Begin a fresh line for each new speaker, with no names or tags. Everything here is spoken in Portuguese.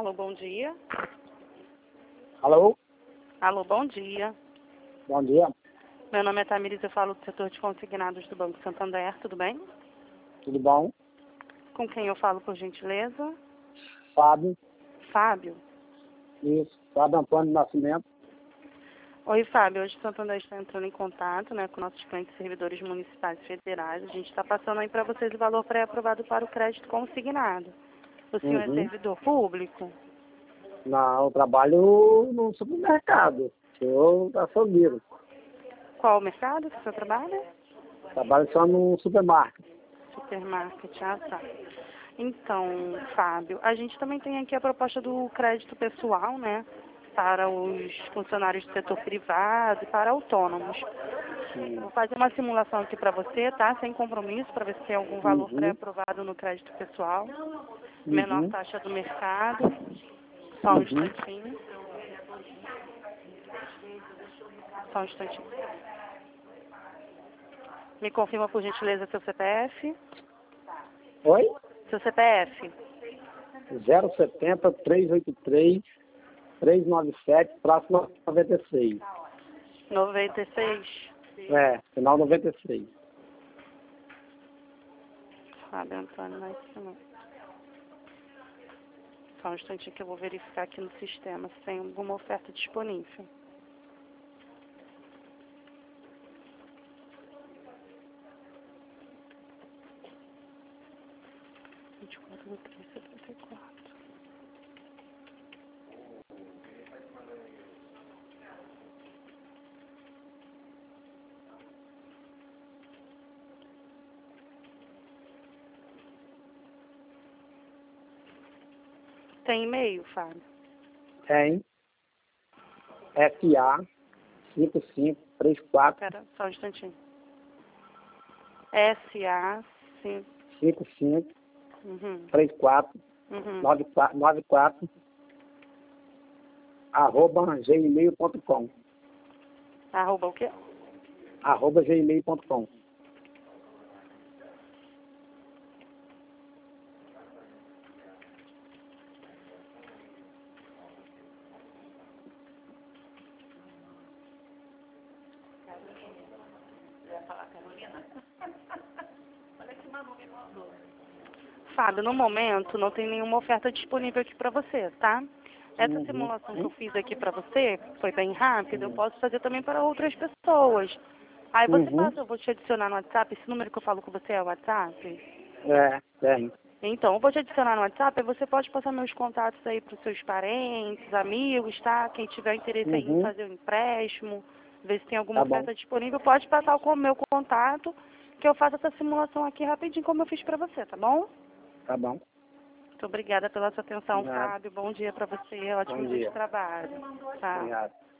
Alô, bom dia.
Alô?
Alô, bom dia.
Bom dia.
Meu nome é Tamires, eu falo do setor de consignados do Banco Santander, tudo bem?
Tudo bom?
Com quem eu falo, por gentileza?
Fábio.
Fábio.
Isso. Fábio Antônio Nascimento.
Oi, Fábio. Hoje o Santander está entrando em contato, com nossos clientes servidores municipais e federais. A gente está passando aí para vocês o valor pré-aprovado para o crédito consignado. O senhor é servidor público?
Não, eu trabalho no supermercado. Eu açougueiro.
Qual o mercado que o senhor trabalha?
Trabalho só no supermercado.
Supermarket, tá. Então, Fábio, a gente também tem aqui a proposta do crédito pessoal, para os funcionários do setor privado e para autônomos. Vou fazer uma simulação aqui para você, tá? Sem compromisso, para ver se tem algum valor pré-aprovado no crédito pessoal. Menor taxa do mercado. Só um instantinho. Só um instantinho. Me confirma, por gentileza, seu CPF.
Oi?
Seu CPF.
070 383 397, próximo 96.
96.
Final 96.
Fábio Antônio Nascimento. Só um instantinho que eu vou verificar aqui no sistema se tem alguma oferta disponível. Tem e-mail, Fábio?
Tem. SA 5534
Espera, só um instantinho. SA
55
Uhum.
34
Uhum.
94 @gmail.com.
Arroba o quê?
@gmail.com.
Fábio, no momento não tem nenhuma oferta disponível aqui para você, tá? Essa simulação que eu fiz aqui para você foi bem rápida, eu posso fazer também para outras pessoas. Aí você passa, eu vou te adicionar no WhatsApp, esse número que eu falo com você é o WhatsApp?
Tem.
Então, eu vou te adicionar no WhatsApp, aí você pode passar meus contatos aí para os seus parentes, amigos, tá? Quem tiver interesse aí em fazer um empréstimo, ver se tem alguma oferta disponível, pode passar o meu contato, que eu faço essa simulação aqui rapidinho, como eu fiz para você, tá bom?
Tá bom.
Muito obrigada pela sua atenção,
Nada.
Fábio. Bom dia para você, ótimo
Bom
dia
dia.
de trabalho. Tá?
Obrigado.